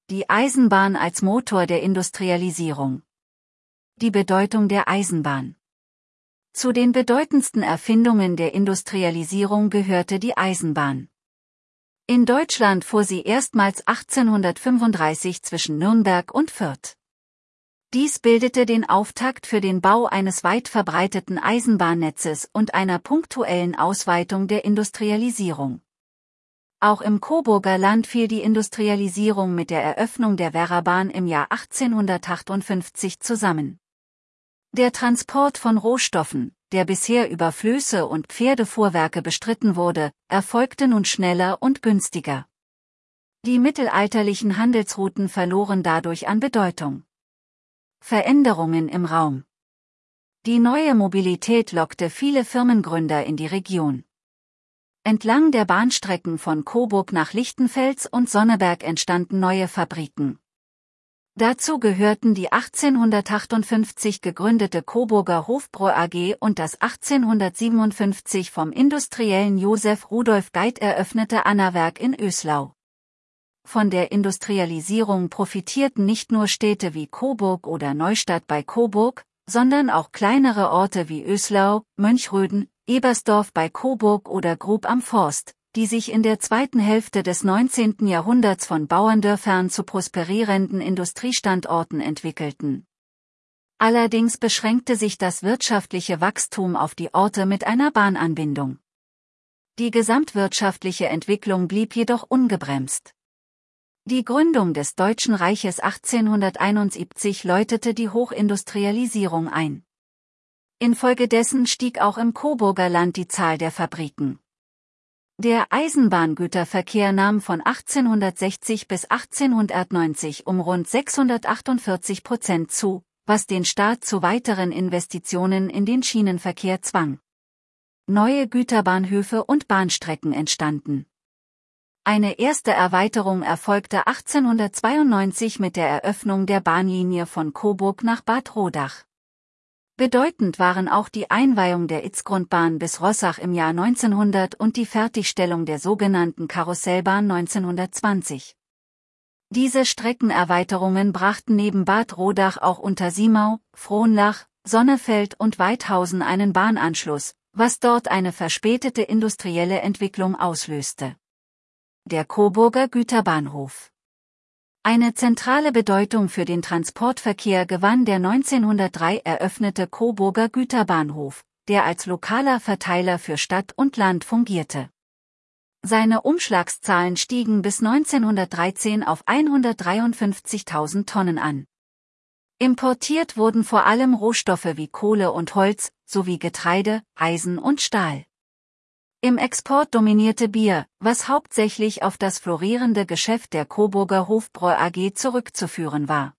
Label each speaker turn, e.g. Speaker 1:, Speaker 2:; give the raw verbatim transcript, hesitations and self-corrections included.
Speaker 1: Die Eisenbahn als Motor der Industrialisierung. Die Bedeutung der Eisenbahn. Zu den bedeutendsten Erfindungen der Industrialisierung gehörte die Eisenbahn. In Deutschland fuhr sie erstmals achtzehnhundertfünfunddreißig zwischen Nürnberg und Fürth. Dies bildete den Auftakt für den Bau eines weit verbreiteten Eisenbahnnetzes und einer punktuellen Ausweitung der Industrialisierung. Auch im Coburger Land fiel die Industrialisierung mit der Eröffnung der Werrabahn im Jahr achtzehnhundertachtundfünfzig zusammen. Der Transport von Rohstoffen, der bisher über Flöße und Pferdefuhrwerke bestritten wurde, erfolgte nun schneller und günstiger. Die mittelalterlichen Handelsrouten verloren dadurch an Bedeutung. Veränderungen im Raum. Die neue Mobilität lockte viele Firmengründer in die Region. Entlang der Bahnstrecken von Coburg nach Lichtenfels und Sonneberg entstanden neue Fabriken. Dazu gehörten die achtzehnhundertachtundfünfzig gegründete Coburger Hofbräu A G und das achtzehnhundertsiebenundfünfzig vom Industriellen Joseph Rudolf Geit eröffnete Annawerk in Öslau. Von der Industrialisierung profitierten nicht nur Städte wie Coburg oder Neustadt bei Coburg, sondern auch kleinere Orte wie Öslau, Mönchgröden, Ebersdorf bei Coburg oder Grub am Forst, die sich in der zweiten Hälfte des neunzehnten Jahrhunderts von Bauerndörfern zu prosperierenden Industriestandorten entwickelten. Allerdings beschränkte sich das wirtschaftliche Wachstum auf die Orte mit einer Bahnanbindung. Die gesamtwirtschaftliche Entwicklung blieb jedoch ungebremst. Die Gründung des Deutschen Reiches achtzehnhunderteinundsiebzig läutete die Hochindustrialisierung ein. Infolgedessen stieg auch im Coburger Land die Zahl der Fabriken. Der Eisenbahngüterverkehr nahm von achtzehnhundertsechzig bis achtzehnhundertneunzig um rund sechshundertachtundvierzig Prozent zu, was den Staat zu weiteren Investitionen in den Schienenverkehr zwang. Neue Güterbahnhöfe und Bahnstrecken entstanden. Eine erste Erweiterung erfolgte achtzehnhundertzweiundneunzig mit der Eröffnung der Bahnlinie von Coburg nach Bad Rodach. Bedeutend waren auch die Einweihung der Itzgrundbahn bis Rossach im Jahr neunzehnhundert und die Fertigstellung der sogenannten Karussellbahn neunzehnhundertzwanzig. Diese Streckenerweiterungen brachten neben Bad Rodach auch Untersimau, Frohnlach, Sonnefeld und Weidhausen einen Bahnanschluss, was dort eine verspätete industrielle Entwicklung auslöste. Der Coburger Güterbahnhof. Eine zentrale Bedeutung für den Transportverkehr gewann der neunzehnhundertdrei eröffnete Coburger Güterbahnhof, der als lokaler Verteiler für Stadt und Land fungierte. Seine Umschlagszahlen stiegen bis neunzehnhundertdreizehn auf hundertdreiundfünfzigtausend Tonnen an. Importiert wurden vor allem Rohstoffe wie Kohle und Holz, sowie Getreide, Eisen und Stahl. Im Export dominierte Bier, was hauptsächlich auf das florierende Geschäft der Coburger Hofbräu A G zurückzuführen war.